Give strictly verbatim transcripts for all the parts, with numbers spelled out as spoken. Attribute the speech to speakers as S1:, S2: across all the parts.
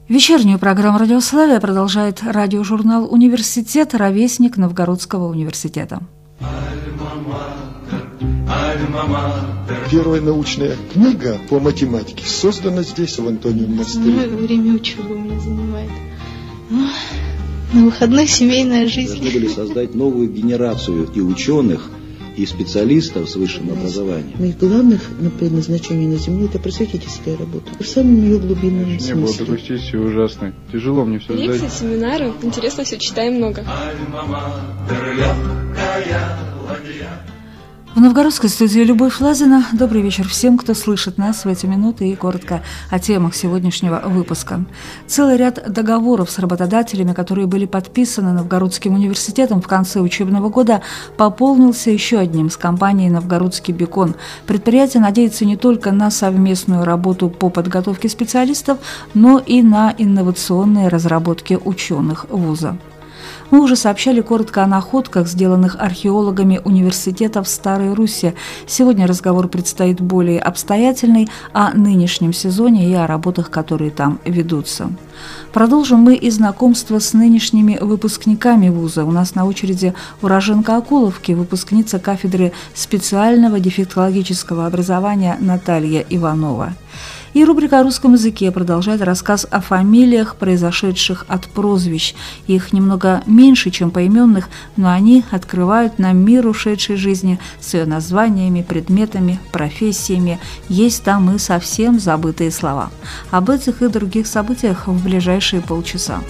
S1: Вечернюю программу «Радиославия» продолжает радиожурнал «Университет», ровесник Новгородского университета.
S2: Первая научная книга по математике создана здесь, в Антониевом монастыре.
S3: Время учебы у меня занимает. На выходных семейная жизнь.
S4: Должны были создать новую генерацию и ученых, и специалистов с высшим образованием.
S5: Моих главных предназначений на Земле – это просветительская работа. В самом ее глубинном смысле.
S6: Не было такой сессии ужасной. Тяжело мне все сдать.
S7: Лекции, семинары. Интересно все, читаем много.
S1: В новгородской студии Любовь Лазина. Добрый вечер всем, кто слышит нас в эти минуты, и коротко о темах сегодняшнего выпуска. Целый ряд договоров с работодателями, которые были подписаны Новгородским университетом в конце учебного года, пополнился еще одним с компанией «Новгородский бекон». Предприятие надеется не только на совместную работу по подготовке специалистов, но и на инновационные разработки ученых вуза. Мы уже сообщали коротко о находках, сделанных археологами университета в Старой Русси. Сегодня разговор предстоит более обстоятельный о нынешнем сезоне и о работах, которые там ведутся. Продолжим мы и знакомство с нынешними выпускниками вуза. У нас на очереди уроженка Окуловки, выпускница кафедры специального дефектологического образования Наталья Иванова. И рубрика о русском языке продолжает рассказ о фамилиях, произошедших от прозвищ. Их немного меньше, чем поименных, но они открывают нам мир ушедшей жизни с ее названиями, предметами, профессиями. Есть там и совсем забытые слова. Об этих и других событиях в ближайшие полчаса.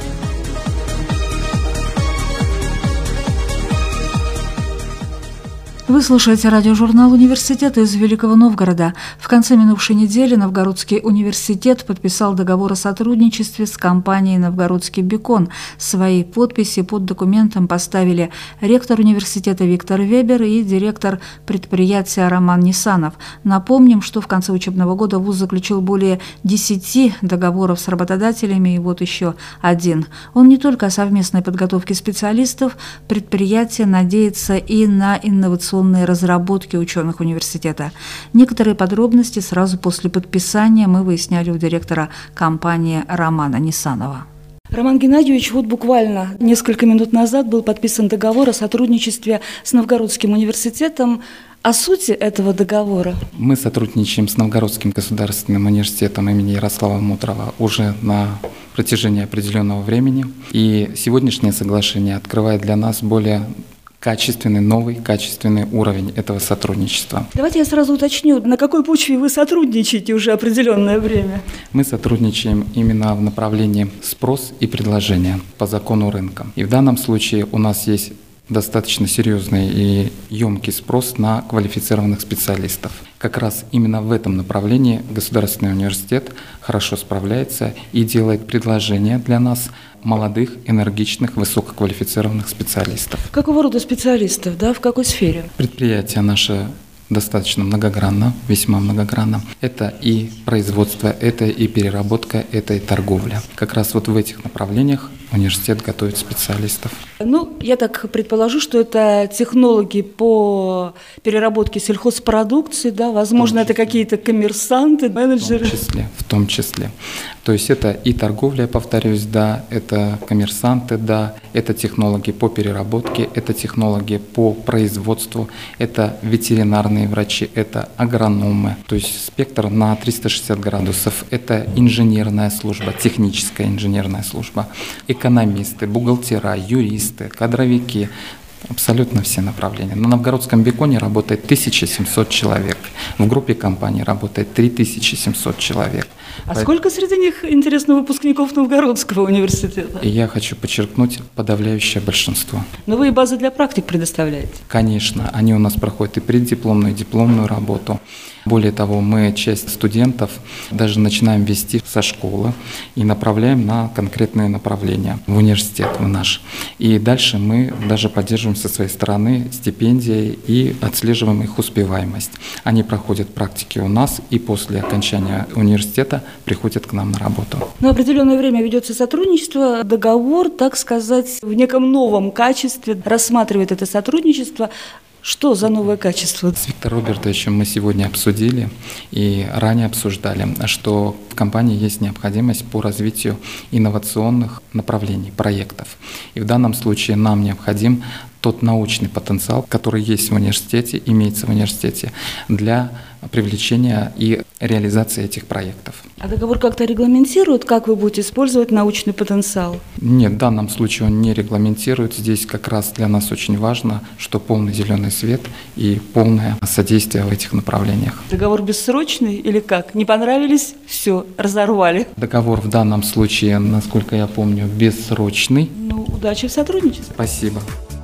S1: Вы слушаете радиожурнал «Университет» из Великого Новгорода. В конце минувшей недели Новгородский университет подписал договор о сотрудничестве с компанией «Новгородский бекон». Свои подписи под документом поставили ректор университета Виктор Вебер и директор предприятия Роман Нисанов. Напомним, что в конце учебного года вуз заключил более десяти договоров с работодателями, и вот еще один. Он не только о совместной подготовке специалистов, предприятие надеется и на инновационные разработки ученых университета. Некоторые подробности сразу после подписания мы выясняли у директора компании Романа Нисанова.
S8: Роман Геннадьевич, вот буквально несколько минут назад был подписан договор о сотрудничестве с Новгородским университетом. О сути этого договора?
S9: Мы сотрудничаем с Новгородским государственным университетом имени Ярослава Мудрого уже на протяжении определенного времени. И сегодняшнее соглашение открывает для нас более качественный, новый, качественный уровень этого сотрудничества.
S8: Давайте я сразу уточню, на какой почве вы сотрудничаете уже определенное время?
S9: Мы сотрудничаем именно в направлении спрос и предложение по закону рынка. И в данном случае у нас есть достаточно серьезный и емкий спрос на квалифицированных специалистов. Как раз именно в этом направлении Государственный университет хорошо справляется и делает предложения для нас молодых, энергичных, высококвалифицированных специалистов.
S8: Какого рода специалистов, да, в какой сфере?
S9: Предприятие наше достаточно многогранно, весьма многогранно. Это и производство, это и переработка, это и торговля. Как раз вот в этих направлениях университет готовит специалистов.
S8: Ну, я так предположу, что это технологи по переработке сельхозпродукции, да, возможно, это какие-то коммерсанты, менеджеры.
S9: В том числе, в том числе. То есть это и торговля, я повторюсь, да, это коммерсанты, да, это технологи по переработке, это технологи по производству, это ветеринарные врачи, это агрономы. То есть спектр на триста шестьдесят градусов, это инженерная служба, техническая инженерная служба, экономисты, бухгалтера, юристы, кадровики, абсолютно все направления. На Новгородском беконе работает тысяча семьсот человек, в группе компаний работает три тысячи семьсот человек.
S8: А Поэтому... сколько среди них, интересно, выпускников Новгородского университета?
S9: И я хочу подчеркнуть, подавляющее большинство.
S8: Но вы и базы для практик предоставляете?
S9: Конечно, они у нас проходят и преддипломную, и дипломную работу. Более того, мы часть студентов даже начинаем вести со школы и направляем на конкретные направления в университет, в наш. И дальше мы даже поддерживаем со своей стороны стипендии и отслеживаем их успеваемость. Они проходят практики у нас и после окончания университета приходят к нам на работу.
S8: Но определенное время ведется сотрудничество, договор, так сказать, в неком новом качестве рассматривает это сотрудничество. Что за новое качество?
S9: С Виктором Робертовичем мы сегодня обсудили и ранее обсуждали, что в компании есть необходимость по развитию инновационных направлений, проектов. И в данном случае нам необходим тот научный потенциал, который есть в университете, имеется в университете, для привлечения и реализации этих проектов.
S8: А договор как-то регламентирует, как вы будете использовать научный потенциал?
S9: Нет, в данном случае он не регламентирует. Здесь как раз для нас очень важно, что полный зеленый свет и полное содействие в этих направлениях.
S8: Договор бессрочный или как? Не понравились? Все, разорвали.
S9: Договор в данном случае, насколько я помню, бессрочный.
S8: Ну, удачи в сотрудничестве.
S9: Спасибо.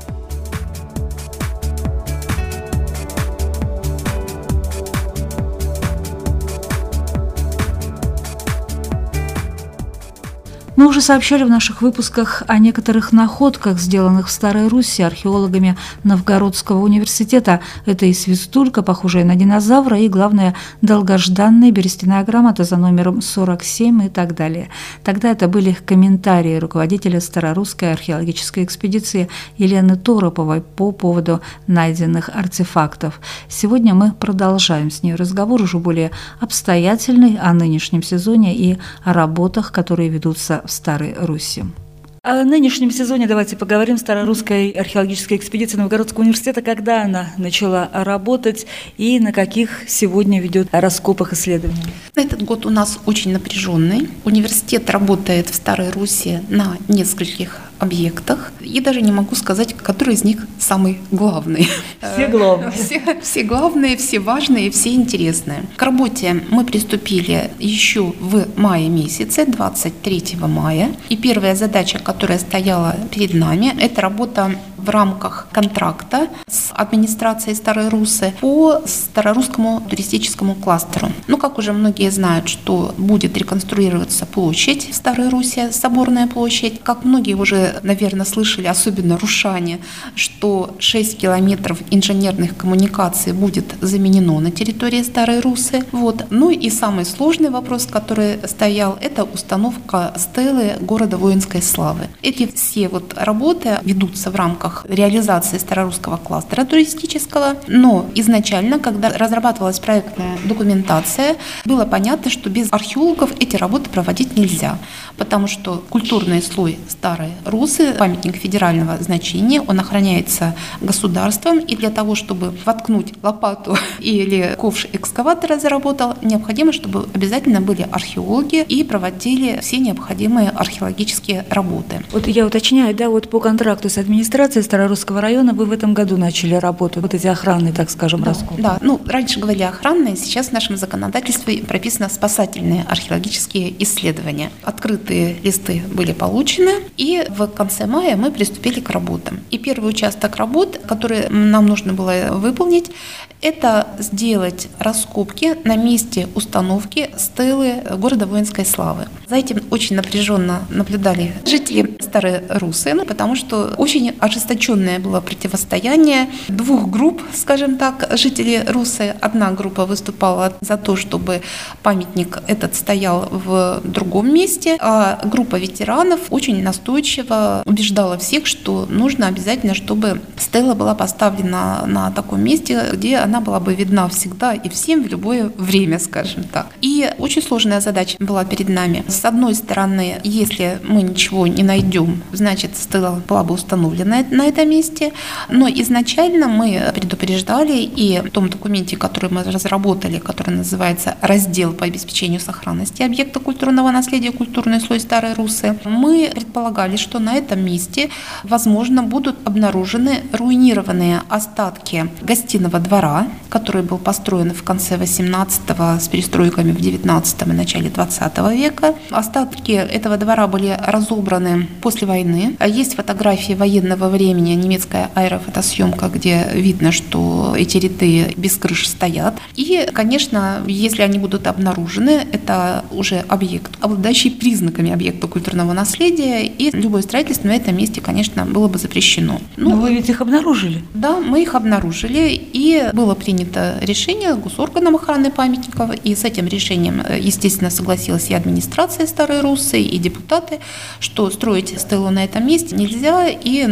S1: Мы уже сообщали в наших выпусках о некоторых находках, сделанных в Старой Руси археологами Новгородского университета. Это и свистулька, похожая на динозавра, и, главное, долгожданная берестяная грамота за номером сорок семь и так далее. Тогда это были комментарии руководителя Старорусской археологической экспедиции Елены Тороповой по поводу найденных артефактов. Сегодня мы продолжаем с ней разговор уже более обстоятельный о нынешнем сезоне и о работах, которые ведутся в Старой Руси.
S8: О нынешнем сезоне давайте поговорим. Старорусской археологической экспедиции Новгородского университета, когда она начала работать и на каких сегодня ведет раскопах исследований?
S10: Этот год у нас очень напряженный. Университет работает в Старой Руси на нескольких объектах. И даже не могу сказать, который из них самый главный.
S8: Все главные.
S10: Все, все главные, все важные, все интересные. К работе мы приступили еще в мае месяце, двадцать третьего мая. И первая задача, которая стояла перед нами, это работа в рамках контракта с администрацией Старой Русы по Старорусскому туристическому кластеру. Ну, как уже многие знают, что будет реконструироваться площадь в Старой Руси, Соборная площадь. Как многие уже, наверное, слышали, особенно рушане, что шесть километров инженерных коммуникаций будет заменено на территории Старой Русы. Вот. Ну и самый сложный вопрос, который стоял, это установка стелы города воинской славы. Эти все вот работы ведутся в рамках реализации Старорусского кластера туристического, но изначально, когда разрабатывалась проектная документация, было понятно, что без археологов эти работы проводить нельзя, потому что культурный слой Старой Русы, памятник федерального значения, он охраняется государством, и для того, чтобы воткнуть лопату или ковш экскаватора заработал, необходимо, чтобы обязательно были археологи и проводили все необходимые археологические работы.
S8: Вот я уточняю, да, вот по контракту с администрацией Старорусского района вы в этом году начали работу, вот эти охранные, так скажем,
S10: да,
S8: раскопки.
S10: Да, ну, раньше говорили охранные, сейчас в нашем законодательстве прописано спасательные археологические исследования. Открытые листы были получены, и в конце мая мы приступили к работам. И первый участок работ, который нам нужно было выполнить, это сделать раскопки на месте установки стелы города воинской славы. За этим очень напряженно наблюдали жители Старой Русы, ну, потому что очень ожесточенное было противостояние двух групп, скажем так, жителей Русы. Одна группа выступала за то, чтобы памятник этот стоял в другом месте, а группа ветеранов очень настойчиво убеждала всех, что нужно обязательно, чтобы стела была поставлена на таком месте, где она была бы видна всегда и всем в любое время, скажем так. И очень сложная задача была перед нами. С одной стороны, если мы ничего не найдем, значит, стела была бы установлена на этом месте, но изначально мы предупреждали, и в том документе, который мы разработали, который называется «Раздел по обеспечению сохранности объекта культурного наследия «Культурный слой Старой Русы», мы предполагали, что на этом месте, возможно, будут обнаружены руинированные остатки гостиного двора, который был построен в конце восемнадцатого с перестройками в девятнадцатом и начале двадцатого века. Остатки этого двора были разобраны после войны. Есть фотографии военного времени, немецкая аэрофотосъемка, где видно, что эти ряды без крыш стоят. И, конечно, если они будут обнаружены, это уже объект, обладающий признаками объекта культурного наследия, и любое строительство на этом месте, конечно, было бы запрещено.
S8: Ну, Но вы ведь их обнаружили?
S10: Да, мы их обнаружили, и было принято решение госорганом охраны памятников, и с этим решением, естественно, согласилась и администрация Старой Русы, и депутаты, что строить стелу на этом месте нельзя, и нужно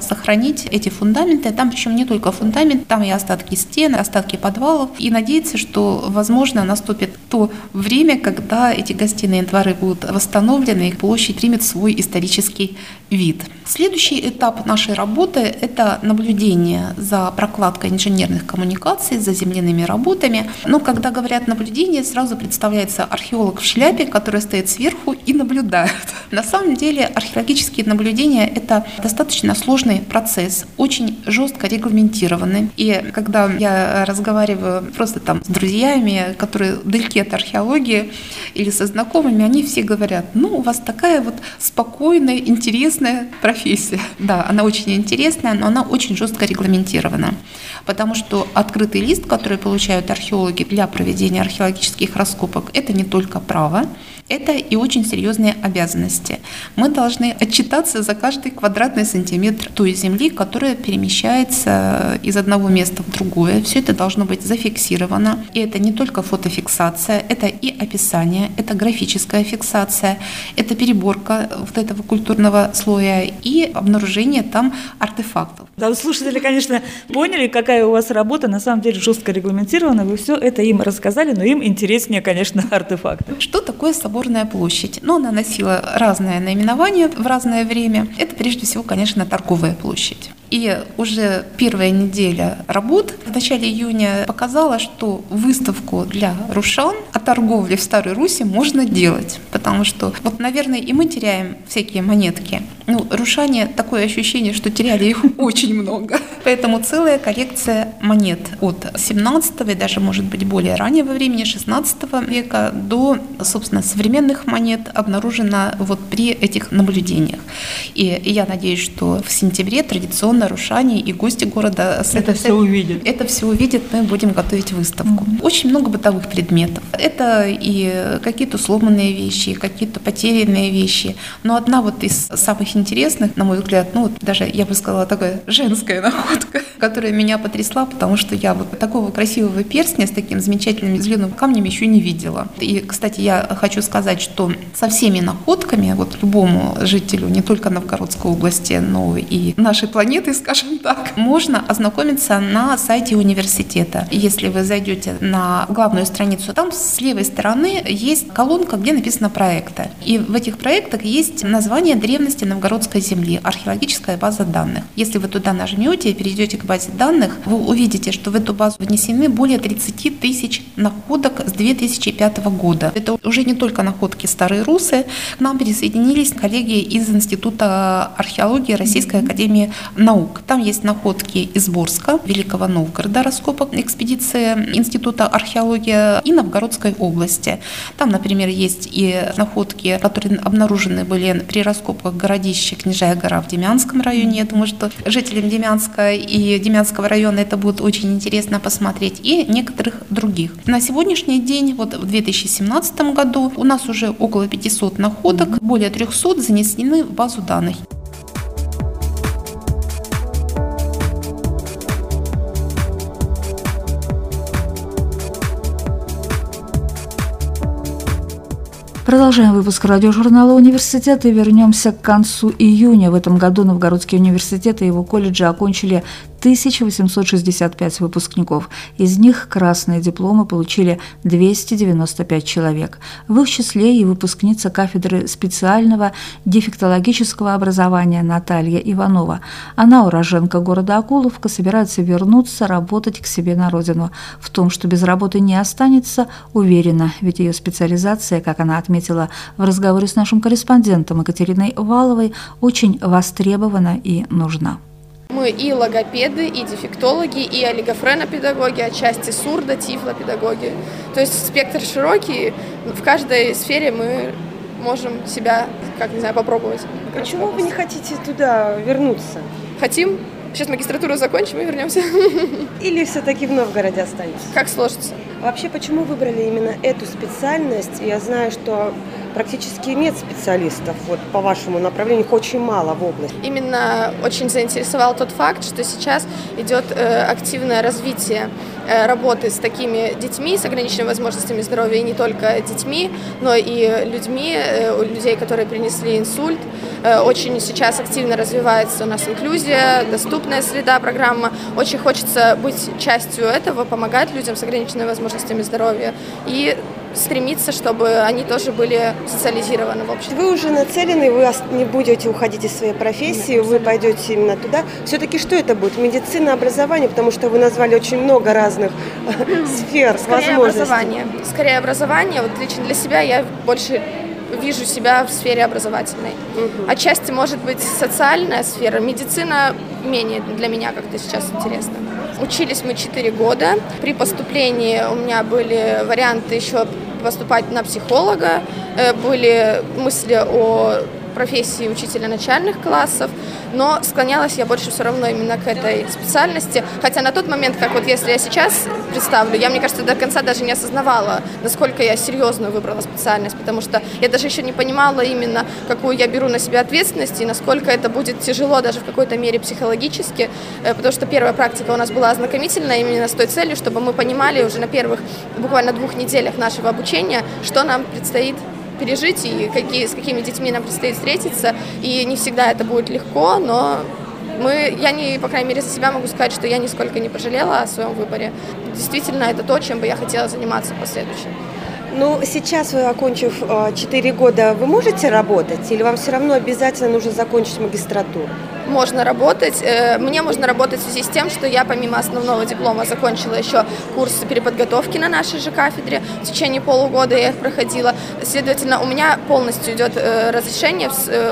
S10: сохранить эти фундаменты. Там причем не только фундамент, там и остатки стен, остатки подвалов. И надеяться, что, возможно, наступит то время, когда эти гостиные дворы будут восстановлены, и площадь примет свой исторический вид. Следующий этап нашей работы – это наблюдение за прокладкой инженерных коммуникаций, за земляными работами. Но когда говорят наблюдение, сразу представляется археолог в шляпе, который стоит сверху и наблюдает. На самом деле археологические наблюдения – это достаточно сложный процесс, очень жестко регламентированный. И когда я разговариваю просто там с друзьями, которые далеки от археологии, или со знакомыми, они все говорят: ну, у вас такая вот спокойная, интересная профессия. Да, она очень интересная, но она очень жестко регламентирована. Потому что открытый лист, который получают археологи для проведения археологических раскопок, это не только право, это и очень серьезные обязанности. Мы должны отчитаться за каждый квадратный сантиметр той земли, которая перемещается из одного места в другое. Все это должно быть зафиксировано. И это не только фотофиксация, это и описание, это графическая фиксация, это переборка вот этого культурного слоя и обнаружение там артефактов.
S8: Да, слушатели, конечно, поняли, какая у вас работа, на самом деле жестко регламентирована. Вы все это им рассказали, но им интереснее, конечно, артефакты.
S10: Что такое Соборная площадь? Ну, она носила разное наименование в разное время. Это, прежде всего, конечно, торговая площадь. И уже первая неделя работ в начале июня показала, что выставку для рушан о торговле в Старой Руси можно делать. Потому что, вот, наверное, и мы теряем всякие монетки. Ну, рушане, такое ощущение, что теряли их очень много. Поэтому целая коллекция монет от семнадцатого и даже, может быть, более раннего времени, шестнадцатого века до, собственно, современных монет обнаружена вот при этих наблюдениях. И я надеюсь, что в сентябре традиционно рушане и гости города
S8: это все увидят.
S10: Это все увидят, мы будем готовить выставку. Mm-hmm. Очень много бытовых предметов. Это и какие-то сломанные вещи, какие-то потерянные вещи. Но одна вот из самых интересных, на мой взгляд, ну вот даже, я бы сказала, такая женская находка, которая меня потрясла, потому что я вот такого красивого перстня с таким замечательным зеленым камнем еще не видела. И, кстати, я хочу сказать, что со всеми находками, вот любому жителю не только Новгородской области, но и нашей планеты, скажем так, можно ознакомиться на сайте университета. Если вы зайдете на главную страницу, там с левой стороны есть колонка, где написано проекты. И в этих проектах есть название древности Новгородской земли, археологическая база данных. Если вы туда нажмете и перейдете к базе данных, вы увидите, что в эту базу внесены более тридцать тысяч находок с две тысячи пятого года. Это уже не только находки Старой Русы. К нам присоединились коллеги из Института археологии Российской академии наук. Там есть находки из Борска, Великого Новгорода, раскопок экспедиции Института археологии и Новгородской области. Там, например, есть и находки, которые обнаружены были при раскопках городища Княжая гора в Демянском районе. Я думаю, что жителям Демянска и Демянского района это будет очень интересно посмотреть, и некоторых других. На сегодняшний день, вот в две тысячи семнадцатом году, у нас уже около пятисот находок, более трехсот занесены в базу данных.
S1: Продолжаем выпуск радиожурнала «Университет» и вернемся к концу июня. В этом году Новгородский университет и его колледжи окончили тысяча восемьсот шестьдесят пять выпускников. Из них красные дипломы получили двести девяносто пять человек. В их числе и выпускница кафедры специального дефектологического образования Наталья Иванова. Она уроженка города Окуловка, собирается вернуться работать к себе на родину. В том, что без работы не останется, уверена, ведь ее специализация, как она отметила в разговоре с нашим корреспондентом Екатериной Валовой, очень востребована и нужна.
S7: Мы и логопеды, и дефектологи, и олигофренопедагоги, отчасти сурдо, тифлопедагоги. То есть спектр широкий, в каждой сфере мы можем себя, как не знаю, попробовать.
S11: Почему вы не хотите туда вернуться?
S7: Хотим. Сейчас магистратуру закончим и вернемся.
S11: Или все-таки в Новгороде останетесь?
S7: Как сложится.
S11: Вообще, почему выбрали именно эту специальность? Я знаю, что практически нет специалистов вот, по вашему направлению, их очень мало в области.
S7: Именно очень заинтересовал тот факт, что сейчас идет э, активное развитие работы с такими детьми, с ограниченными возможностями здоровья, и не только детьми, но и людьми, у людей, которые принесли инсульт. Очень сейчас активно развивается у нас инклюзия, доступная среда, программа. Очень хочется быть частью этого, помогать людям с ограниченными возможностями здоровья и стремиться, чтобы они тоже были социализированы в обществе.
S11: Вы уже нацелены, вы не будете уходить из своей профессии, вы пойдете именно туда. Все-таки что это будет? Медицина, образование, потому что вы назвали очень много разных сфер,
S7: Скорее
S11: возможностей.
S7: Образование. Скорее образование. Вот лично для себя я больше вижу себя в сфере образовательной. Угу. Отчасти может быть социальная сфера, медицина менее для меня как-то сейчас интересна. Учились мы четыре года. При поступлении у меня были варианты еще поступать на психолога, были мысли о профессии учителя начальных классов, но склонялась я больше все равно именно к этой специальности, хотя на тот момент, как вот если я сейчас представлю, я, мне кажется, до конца даже не осознавала, насколько я серьезно выбрала специальность, потому что я даже еще не понимала именно, какую я беру на себя ответственность и насколько это будет тяжело даже в какой-то мере психологически, потому что первая практика у нас была ознакомительная именно с той целью, чтобы мы понимали уже на первых буквально двух неделях нашего обучения, что нам предстоит пережить и какие, с какими детьми нам предстоит встретиться. И не всегда это будет легко, но мы, я, не, по крайней мере, за себя могу сказать, что я нисколько не пожалела о своем выборе. Действительно, это то, чем бы я хотела заниматься в последующем.
S11: Ну, сейчас, вы, окончив четыре года, вы можете работать или вам все равно обязательно нужно закончить магистратуру?
S7: Можно работать. Мне можно работать в связи с тем, что я помимо основного диплома закончила еще курсы переподготовки на нашей же кафедре. В течение полугода я их проходила. Следовательно, у меня полностью идет разрешение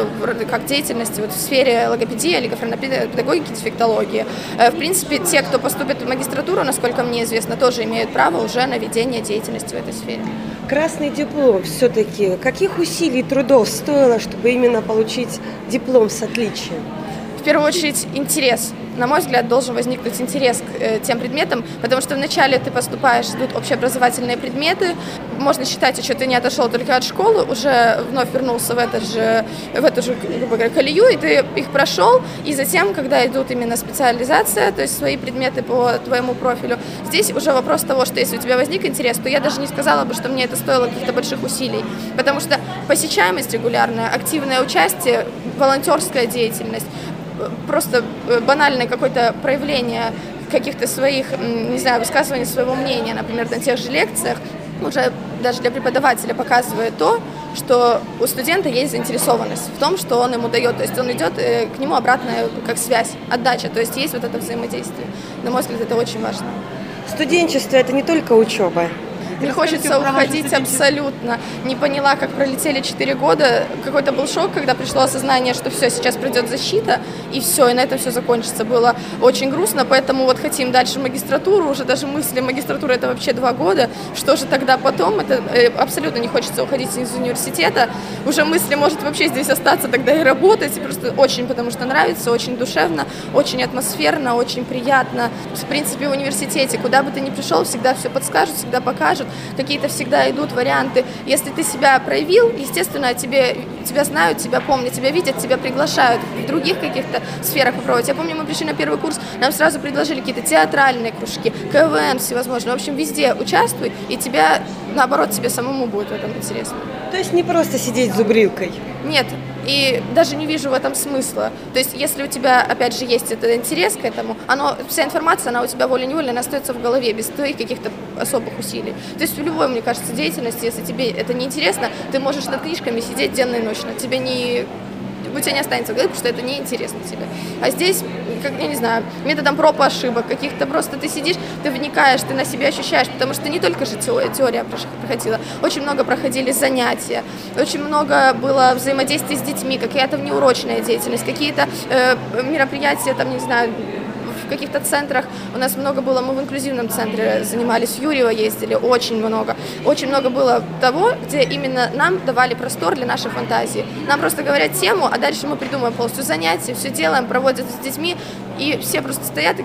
S7: как деятельности вот в сфере логопедии, олигофренопедагогики, дефектологии. В принципе, те, кто поступит в магистратуру, насколько мне известно, тоже имеют право уже на ведение деятельности в этой сфере.
S11: Красный диплом все-таки. Каких усилий и трудов стоило, чтобы именно получить диплом с отличием?
S7: В первую очередь интерес. На мой взгляд, должен возникнуть интерес к э, тем предметам, потому что вначале ты поступаешь, идут общеобразовательные предметы, можно считать, что ты не отошел только от школы, уже вновь вернулся в, этот же, в эту же, грубо говоря, колею, и ты их прошел, и затем, когда идут именно специализация, то есть свои предметы по твоему профилю, здесь уже вопрос того, что если у тебя возник интерес, то я даже не сказала бы, что мне это стоило каких-то больших усилий, потому что посещаемость регулярная, активное участие, волонтерская деятельность, просто банальное какое-то проявление каких-то своих, не знаю, высказывания своего мнения, например, на тех же лекциях, уже даже для преподавателя показывает то, что у студента есть заинтересованность в том, что он ему дает, то есть он идет к нему обратно как связь, отдача, то есть есть вот это взаимодействие. На мой взгляд, это очень важно.
S11: Студенчество – это не только учеба.
S7: Не хочется уходить абсолютно. Не поняла, как пролетели четыре года. Какой-то был шок, когда пришло осознание, что все, сейчас придет защита, и все, и на этом все закончится. Было очень грустно, поэтому вот хотим дальше магистратуру, уже даже мысли магистратуры это вообще два года. Что же тогда потом? Это абсолютно не хочется уходить из университета. Уже мысли, может вообще здесь остаться, тогда и работать. И просто очень, потому что нравится, очень душевно, очень атмосферно, очень приятно. В принципе, в университете, куда бы ты ни пришел, всегда все подскажут, всегда покажут. Какие-то всегда идут варианты. Если ты себя проявил, естественно, тебе, тебя знают, тебя помнят, тебя видят, тебя приглашают в других каких-то сферах попробовать. Я помню, мы пришли на первый курс, нам сразу предложили какие-то театральные кружки, ка вэ эн всевозможные. В общем, везде участвуй, и тебя, наоборот, тебе самому будет в этом интересно.
S11: То есть не просто сидеть зубрилкой?
S7: Нет. И даже не вижу в этом смысла. То есть, если у тебя, опять же, есть этот интерес к этому, оно, вся информация, она у тебя волей-неволей, она остается в голове, без твоих каких-то особых усилий. То есть, в любой, мне кажется, деятельности, если тебе это не интересно, ты можешь над книжками сидеть денно и ночно. Тебе не... У тебя не останется в голове, потому что это неинтересно тебе. А здесь, как, я не знаю, методом проб и ошибок каких-то, просто ты сидишь, ты вникаешь, ты на себе ощущаешь, потому что не только же теория, теория проходила, очень много проходили занятия, очень много было взаимодействия с детьми, какая-то внеурочная деятельность, какие-то э, мероприятия, там, не знаю, в каких-то центрах, у нас много было, мы в инклюзивном центре занимались, в Юрьево ездили, очень много. Очень много было того, где именно нам давали простор для нашей фантазии. Нам просто говорят тему, а дальше мы придумываем полностью занятия, все делаем, проводят с детьми, и все просто стоят и говорят,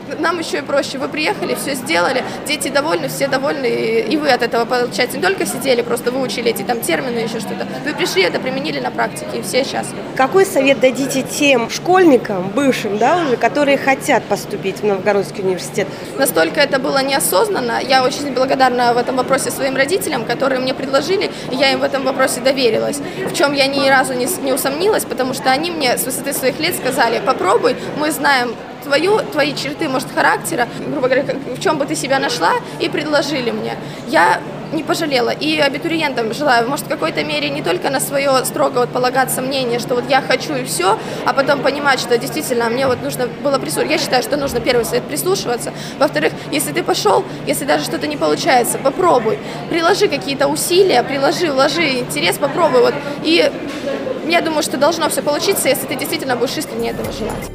S7: нам еще и проще. Вы приехали, все сделали, дети довольны, все довольны, и вы от этого, получается, не только сидели, просто выучили эти там термины, еще что-то. Вы пришли, это применили на практике, и все счастливы.
S11: Какой совет дадите тем школьникам, бывшим, да, уже, которые хотят поступить в Новгородский университет?
S7: Настолько это было неосознанно. Я очень благодарна в этом вопросе своим родителям, которые мне предложили, и я им в этом вопросе доверилась, в чем я ни разу не, не усомнилась, потому что они мне с высоты своих лет сказали: попробуй, мы знаем твою, твои черты, может, характера, грубо говоря, в чем бы ты себя нашла, и предложили мне. Я не пожалела. И абитуриентам желаю, может, в какой-то мере не только на свое строго вот полагаться мнение, что вот я хочу и все, а потом понимать, что действительно мне вот нужно было прислушиваться. Я считаю, что нужно, первый совет, прислушиваться. Во-вторых, если ты пошел, если даже что-то не получается, попробуй. Приложи какие-то усилия, приложи, вложи интерес, попробуй. Вот. И я думаю, что должно все получиться, если ты действительно будешь искренне этого желать.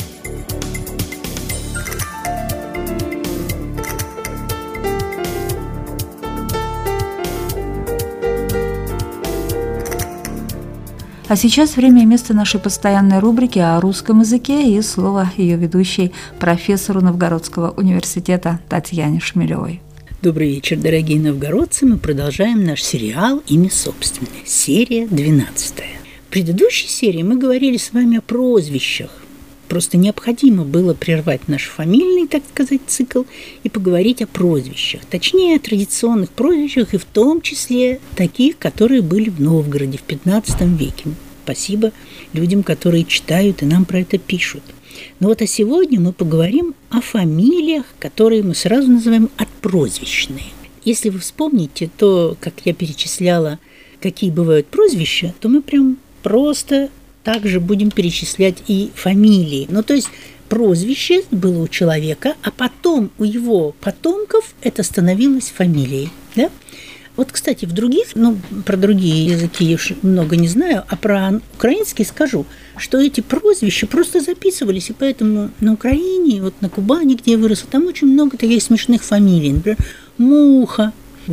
S1: А сейчас время и место нашей постоянной рубрики о русском языке и слово ее ведущей, профессору Новгородского университета Татьяне Шмелевой.
S12: Добрый вечер, дорогие новгородцы. Мы продолжаем наш сериал «Имя собственное». Серия двенадцатая. В предыдущей серии мы говорили с вами о прозвищах. Просто необходимо было прервать наш фамильный, так сказать, цикл и поговорить о прозвищах. Точнее, о традиционных прозвищах, и в том числе таких, которые были в Новгороде в пятнадцатом веке. Спасибо людям, которые читают и нам про это пишут. Но вот а сегодня мы поговорим о фамилиях, которые мы сразу называем отпрозвищные. Если вы вспомните то, как я перечисляла, какие бывают прозвища, то мы прям просто... также будем перечислять и фамилии. Ну, то есть прозвище было у человека, а потом у его потомков это становилось фамилией. Да? Вот, кстати, в других, ну, про другие языки я уж много не знаю, а про украинский скажу, что эти прозвища просто записывались, и поэтому на Украине, вот на Кубани, где я выросла, там очень много таких смешных фамилий. Например, Муха,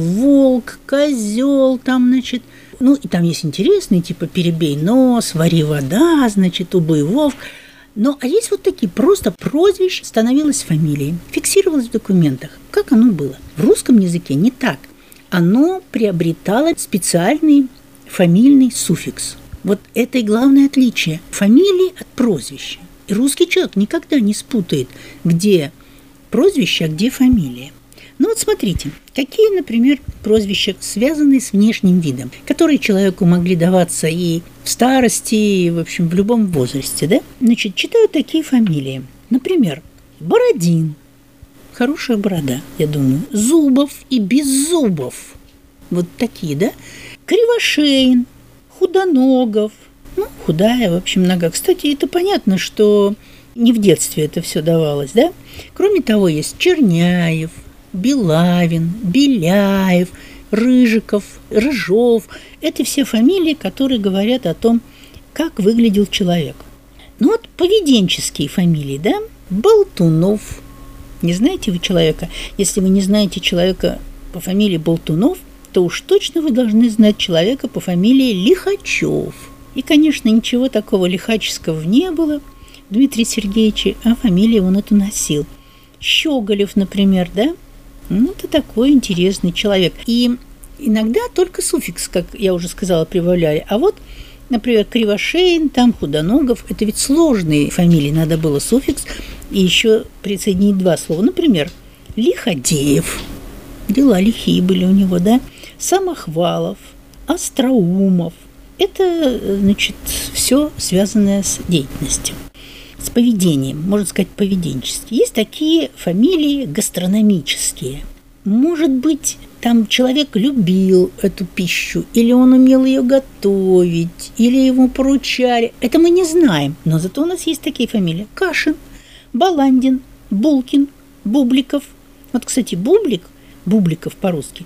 S12: Волк, Козел, там, значит... Ну, и там есть интересные, типа «Перебей нос», «Вари вода», значит, «Убой Вовк». Но, а есть вот такие, просто прозвище становилось фамилией, фиксировалось в документах. Как оно было? В русском языке не так. Оно приобретало специальный фамильный суффикс. Вот это и главное отличие. Фамилии от прозвища. И русский человек никогда не спутает, где прозвище, а где фамилия. Ну вот смотрите, какие, например, прозвища, связанные с внешним видом, которые человеку могли даваться и в старости, и, в общем, в любом возрасте, да? Значит, читаю такие фамилии. Например, Бородин. Хорошая борода, я думаю. Зубов и Беззубов. Вот такие, да? Кривошеин, Худоногов. Ну, худая, в общем, нога. Кстати, это понятно, что не в детстве это все давалось, да? Кроме того, есть Черняев, Белавин, Беляев, Рыжиков, Рыжов. Это все фамилии, которые говорят о том, как выглядел человек. Ну вот поведенческие фамилии, да? Болтунов. Не знаете вы человека? Если вы не знаете человека по фамилии Болтунов, то уж точно вы должны знать человека по фамилии Лихачев. И, конечно, ничего такого лихаческого не было в Дмитрия Сергеевича, а фамилию он эту носил. Щеголев, например, да? Ну, это такой интересный человек. И иногда только суффикс, как я уже сказала, прибавляли. А вот, например, Кривошеин, там Худоногов, это ведь сложные фамилии, надо было суффикс и еще присоединить два слова. Например, Лиходеев, дела лихие были у него, да? Самохвалов, Остроумов. Это, значит, все связанное с деятельностью, с поведением, можно сказать, поведенческие. Есть такие фамилии гастрономические. Может быть, там человек любил эту пищу, или он умел ее готовить, или ему поручали. Это мы не знаем, но зато у нас есть такие фамилии. Кашин, Баландин, Булкин, Бубликов. Вот, кстати, Бублик, Бубликов по-русски,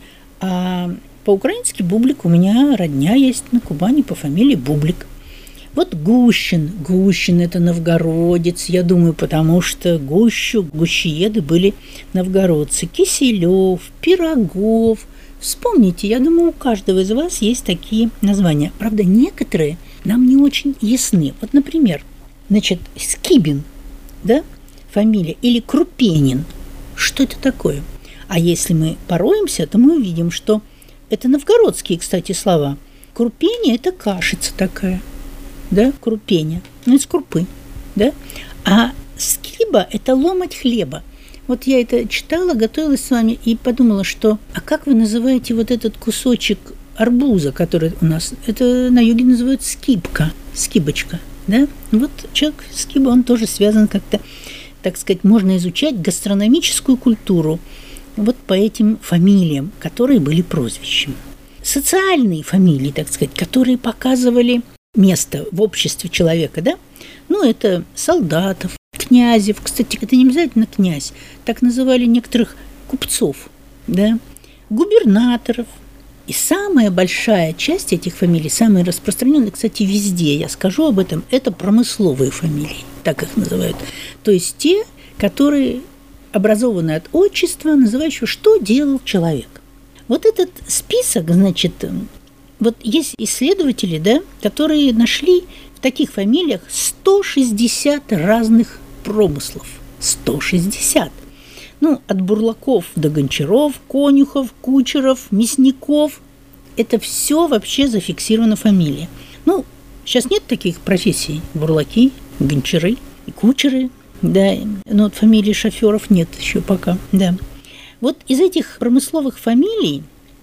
S12: а по-украински Бублик у меня родня есть на Кубани по фамилии Бублик. Вот Гущин. Гущин – это новгородец, я думаю, потому что гущу, гущиеды были новгородцы. Киселев, Пирогов. Вспомните, я думаю, у каждого из вас есть такие названия. Правда, некоторые нам не очень ясны. Вот, например, значит, Скибин, да? фамилия, или Крупенин. Что это такое? А если мы пороемся, то мы увидим, что это новгородские, кстати, слова. Крупение – это кашица такая, да, крупение, ну, из крупы, да. А скиба – это ломоть хлеба. Вот я это читала, готовилась с вами и подумала, что, а как вы называете вот этот кусочек арбуза, который у нас, это на юге называют скибка, скибочка, да. Вот человек скиба, он тоже связан как-то, так сказать, можно изучать гастрономическую культуру вот по этим фамилиям, которые были прозвищем. Социальные фамилии, так сказать, которые показывали место в обществе человека, да, ну, это солдатов, князев, кстати, это не обязательно князь, так называли некоторых купцов, да, губернаторов. И самая большая часть этих фамилий, самые распространенные, кстати, везде, я скажу об этом, это промысловые фамилии, так их называют. То есть те, которые образованы от отчества, называющего, что делал человек. Вот этот список, значит, вот есть исследователи, да, которые нашли в таких фамилиях сто шестьдесят разных промыслов. сто шестьдесят. Ну, от бурлаков до гончаров, конюхов, кучеров, мясников. Это все вообще зафиксировано фамилия. Ну, сейчас нет таких профессий. Бурлаки, гончары и кучеры. Да, но вот фамилии шоферов нет еще пока, да. Вот из этих промысловых фамилий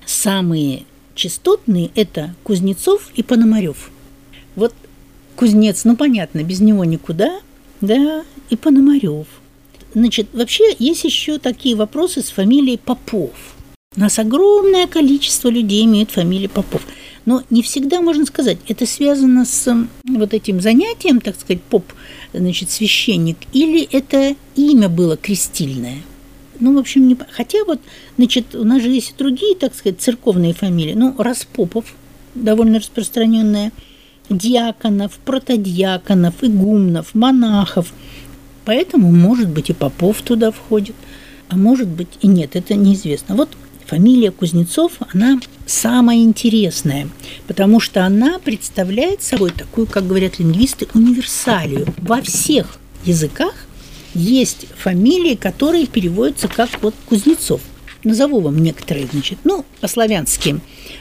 S12: самые частотные – это Кузнецов и Пономарев. Вот Кузнец, ну, понятно, без него никуда, да, и Пономарев. Значит, вообще есть еще такие вопросы с фамилией Попов. У нас огромное количество людей имеют фамилию Попов. Но не всегда можно сказать, это связано с вот этим занятием, так сказать, поп, значит, священник, или это имя было крестильное. Ну, в общем, не... Хотя вот, значит, у нас же есть и другие, так сказать, церковные фамилии. Ну, Распопов, довольно распространенная, диаконов, протодиаконов, игумнов, монахов. Поэтому, может быть, и Попов туда входит, а может быть и нет, это неизвестно. Вот фамилия Кузнецов, она самая интересная, потому что она представляет собой такую, как говорят лингвисты, универсалию. Во всех языках есть фамилии, которые переводятся как вот Кузнецов. Назову вам некоторые, значит, ну, по-славянски.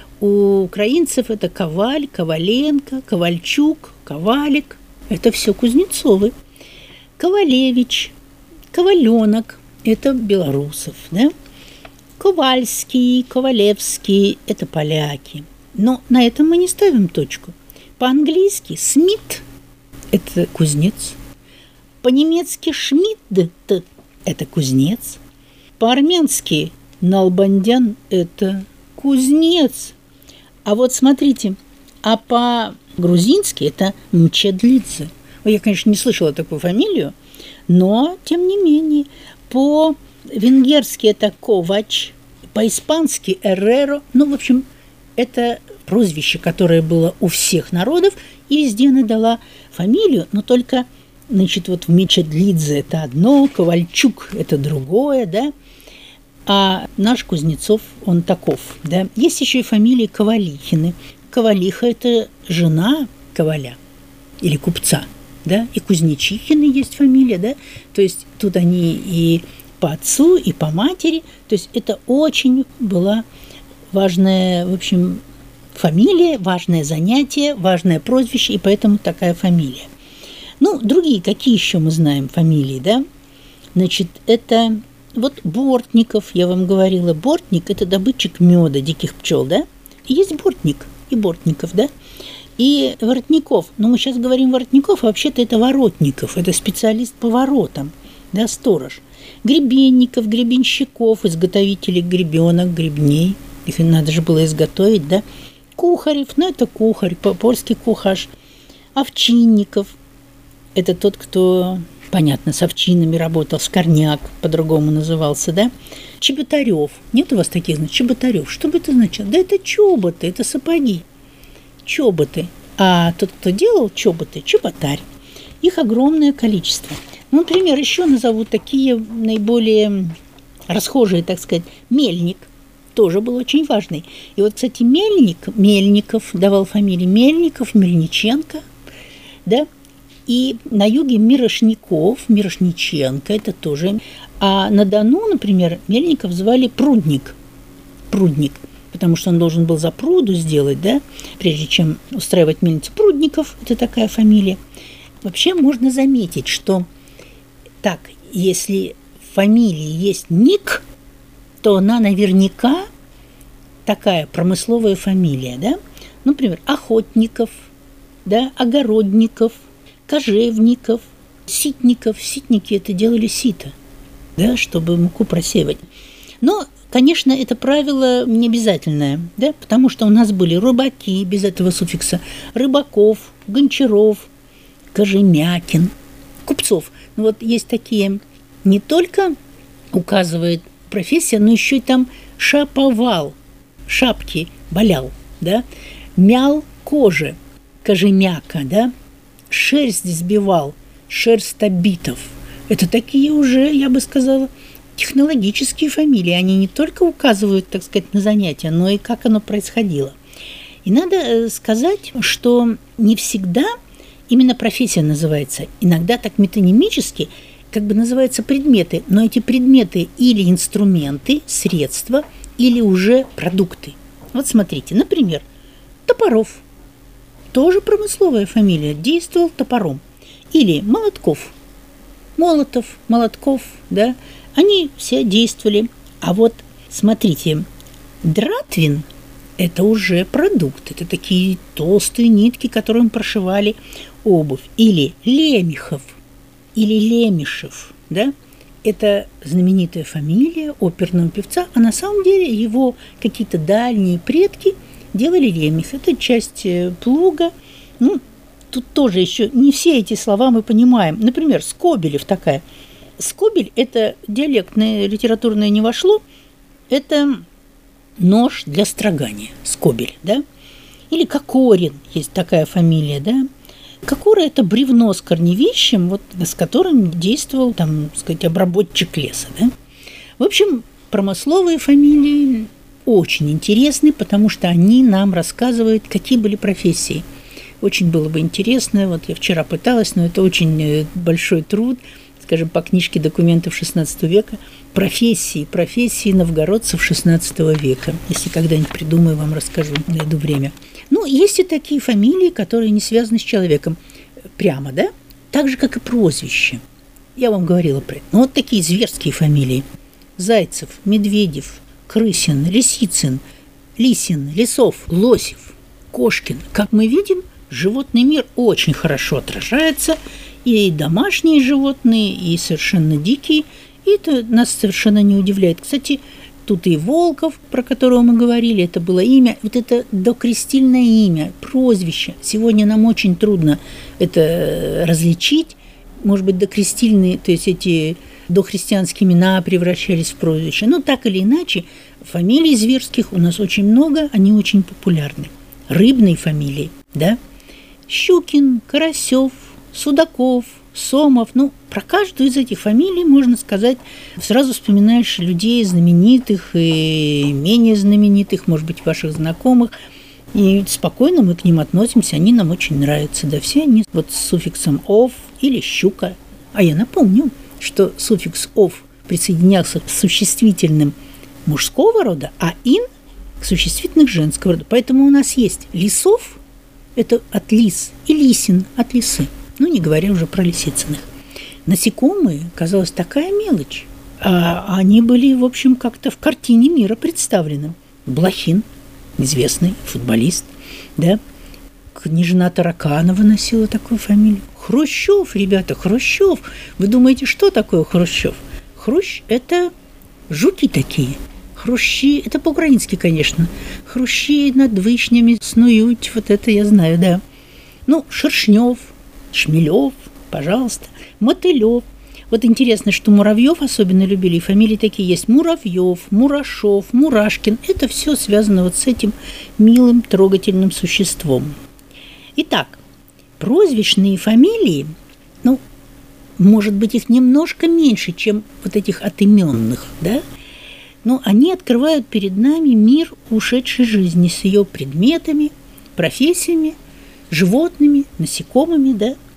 S12: У украинцев это Коваль, Коваленко, Ковальчук, Ковалик. Это все Кузнецовы. Ковалевич, Коваленок – это белорусов, да? Ковальский, Ковалевский – это поляки. Но на этом мы не ставим точку. По-английски Смит – это кузнец. По-немецки Шмидт – это кузнец. По-армянски Налбандян – это кузнец. А вот смотрите, а по-грузински это Мчедлидзе. Я, конечно, не слышала такую фамилию, но, тем не менее, по-венгерски это Ковач, по-испански Эрреро. Ну, в общем, это прозвище, которое было у всех народов, и везде она дала фамилию, но только, значит, вот в Мчедлидзе это одно, Ковальчук – это другое, да, а наш Кузнецов, он таков, да. Есть еще и фамилии Ковалихины. Ковалиха – это жена Коваля или купца. Да, и Кузнечихины есть фамилия, да, то есть тут они и по отцу, и по матери, то есть это очень была важная, в общем, фамилия, важное занятие, важное прозвище, и поэтому такая фамилия. Ну, другие, какие еще мы знаем фамилии, да, значит, это вот Бортников, я вам говорила, Бортник – это добытчик меда диких пчел, да, и есть Бортник и Бортников, да. И Воротников, но мы сейчас говорим Воротников, а вообще-то это Воротников, это специалист по воротам, да, сторож. Гребенников, гребенщиков, изготовителей гребенок, гребней, их надо же было изготовить, да. Кухарев, ну это кухарь, польский кухаш. Овчинников, это тот, кто, понятно, с овчинами работал, скорняк по-другому назывался, да. Чеботарев, нет у вас таких, значит, Чеботарев, что бы это значило? Да это чоботы, это сапоги. Чоботы. А тот, кто делал чоботы, чеботарь. Их огромное количество. Ну, например, еще назову такие наиболее расхожие, так сказать. Мельник тоже был очень важный. И вот, кстати, Мельник, Мельников давал фамилии Мельников, Мельниченко, да. И на юге Мирошников, Мирошниченко, это тоже. А на Дону, например, мельников звали Прудник. Прудник, потому что он должен был запруду сделать, да, прежде чем устраивать мельницу. Прудников – это такая фамилия. Вообще можно заметить, что так, если в фамилии есть ник, то она наверняка такая промысловая фамилия, да? Например, Охотников, да, Огородников, Кожевников, Ситников. Ситники это делали сито, да, чтобы муку просеивать. Но, конечно, это правило не обязательное, да, потому что у нас были рыбаки без этого суффикса, Рыбаков, Гончаров, Кожемякин, Купцов. Ну, вот есть такие, не только указывает профессия, но еще и там шаповал, шапки валял, да, мял кожи, Кожемяка, да, шерсть сбивал, шерстобитов. Это такие уже, я бы сказала, технологические фамилии. Они не только указывают, так сказать, на занятия, но и как оно происходило. И надо сказать, что не всегда именно профессия называется. Иногда так метонимически как бы называются предметы, но эти предметы или инструменты, средства, или уже продукты. Вот смотрите, например, Топоров. Тоже промысловая фамилия, действовал топором. Или Молотков. Молотов, Молотков, да, они все действовали. А вот смотрите, Дратвин – это уже продукт, это такие толстые нитки, которым прошивали обувь. Или Лемехов, или Лемешев, да, это знаменитая фамилия оперного певца, а на самом деле его какие-то дальние предки делали лемех. Это часть плуга. Ну, тут тоже еще не все эти слова мы понимаем. Например, Скобелев такая. Скобель – это диалектное, литературное не вошло. Это нож для строгания. Скобель, да? Или Кокорин, есть такая фамилия, да? Кокора – это бревно с корневищем, вот, с которым действовал, там, так сказать, обработчик леса, да? В общем, промысловые фамилии очень интересны, потому что они нам рассказывают, какие были профессии. Очень было бы интересно, вот я вчера пыталась, но это очень большой труд, скажем, по книжке документов шестнадцатого века, профессии, профессии новгородцев шестнадцатого века. Если когда-нибудь придумаю, вам расскажу, найду время. Ну, есть и такие фамилии, которые не связаны с человеком прямо, да? Так же, как и прозвища. Я вам говорила про это. Ну, вот такие зверские фамилии. Зайцев, Медведев, Крысин, Лисицын, Лисин, Лисов, Лосев, Кошкин. Как мы видим, животный мир очень хорошо отражается, и домашние животные, и совершенно дикие, и это нас совершенно не удивляет. Кстати, тут и Волков, про которого мы говорили, это было имя, вот это докрестильное имя, прозвище. Сегодня нам очень трудно это различить. Может быть, докрестильные, то есть эти дохристианские имена превращались в прозвища. Но так или иначе, фамилий зверских у нас очень много, они очень популярны. Рыбные фамилии, да? Щукин, Карасев, Судаков, Сомов. Ну, про каждую из этих фамилий можно сказать, сразу вспоминаешь людей знаменитых и менее знаменитых, может быть, ваших знакомых. И спокойно мы к ним относимся, они нам очень нравятся. Да, все они вот с суффиксом «ов» или «щука». А я напомню, что суффикс «ов» присоединялся к существительным мужского рода, а «ин» к существительным женского рода. Поэтому у нас есть Лисов – это от лис, и Лисин – от лисы. Ну, не говоря уже про Лисицыных. Насекомые, казалось, такая мелочь. А они были, в общем, как-то в картине мира представлены. Блохин, известный футболист, да. Княжна Тараканова носила такую фамилию. Хрущев, ребята, Хрущев. Вы думаете, что такое Хрущев? Хрущ – это жуки такие. Хрущи – это по-украински, конечно. Хрущи над вишнями снуют, вот это я знаю, да. Ну, Шершнев, Шмелев, пожалуйста, Мотылев. Вот интересно, что Муравьев особенно любили, и фамилии такие есть. Муравьев, Мурашов, Мурашкин. Это все связано вот с этим милым, трогательным существом. Итак, прозвищные фамилии, ну, может быть, их немножко меньше, чем вот этих отименных, да? Но они открывают перед нами мир ушедшей жизни с ее предметами, профессиями, животными, насекомыми, да.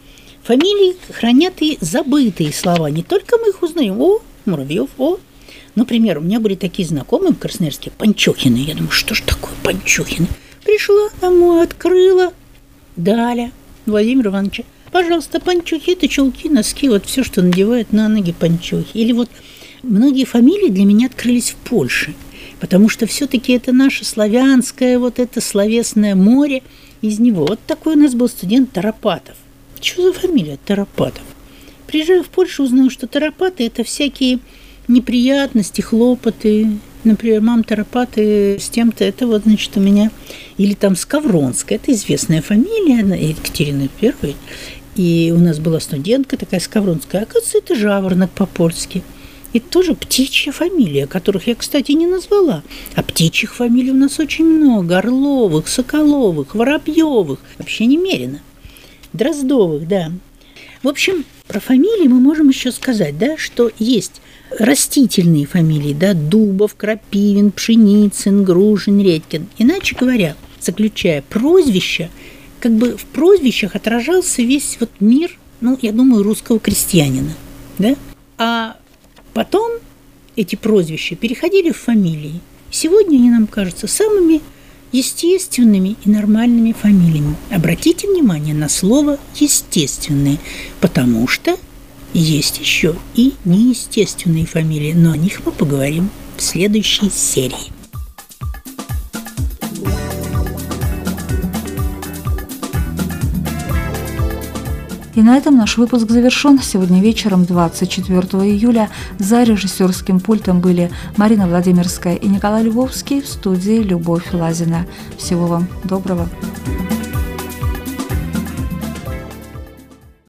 S12: Фамилии хранят и забытые слова. Не только мы их узнаем. О, Муравьев, о. Например, у меня были такие знакомые в Красноярске, Панчохины. Я думаю, что ж такое Панчохины? Пришла домой, открыла. Даля Владимира Ивановича. Пожалуйста, панчохи, это чулки, носки, вот все, что надевают на ноги панчохи. Или вот многие фамилии для меня открылись в Польше, потому что все-таки это наше славянское, вот это словесное море из него. Вот такой у нас был студент Торопатов. Что за фамилия Торопатов? Приезжаю в Польшу, узнаю, что Торопаты – это всякие неприятности, хлопоты. Например, мам Торопаты с тем-то, это вот, значит, у меня... Или там Скавронская, это известная фамилия, Екатерина Первая. И у нас была студентка такая Скавронская, оказывается, это жаворонок по-польски. И тоже птичья фамилия, которых я, кстати, не назвала. А птичьих фамилий у нас очень много. Орловых, Соколовых, Воробьевых. Вообще немерено. Дроздовых, да. В общем, про фамилии мы можем еще сказать, да, что есть растительные фамилии, да, Дубов, Крапивин, Пшеницын, Грушин, Редькин. Иначе говоря, заключая прозвища, как бы в прозвищах отражался весь вот мир, ну, я думаю, русского крестьянина, да? А потом эти прозвища переходили в фамилии. Сегодня они нам кажутся самыми естественными и нормальными фамилиями. Обратите внимание на слово «естественные», потому что есть еще и неестественные фамилии, но о них мы поговорим в следующей серии.
S1: И на этом наш выпуск завершен. Сегодня вечером, двадцать четвёртого июля, за режиссерским пультом были Марина Владимирская и Николай Львовский, в студии Любовь Лазина. Всего вам доброго.